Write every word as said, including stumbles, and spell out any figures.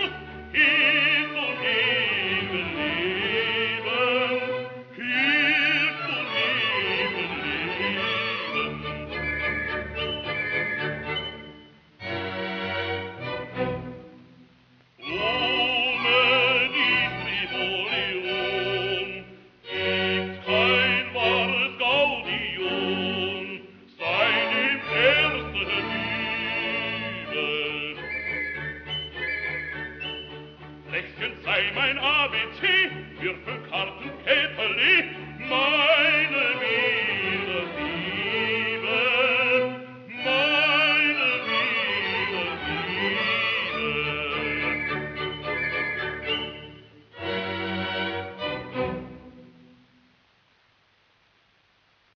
hilft und ewig Leben, hilft und ewig Leben. Ohne die Tribolion gibt kein wahres Gaudium, sei dem ersten Übel. Lächelnd sei mein A B C, Würfel, Karten, Käse,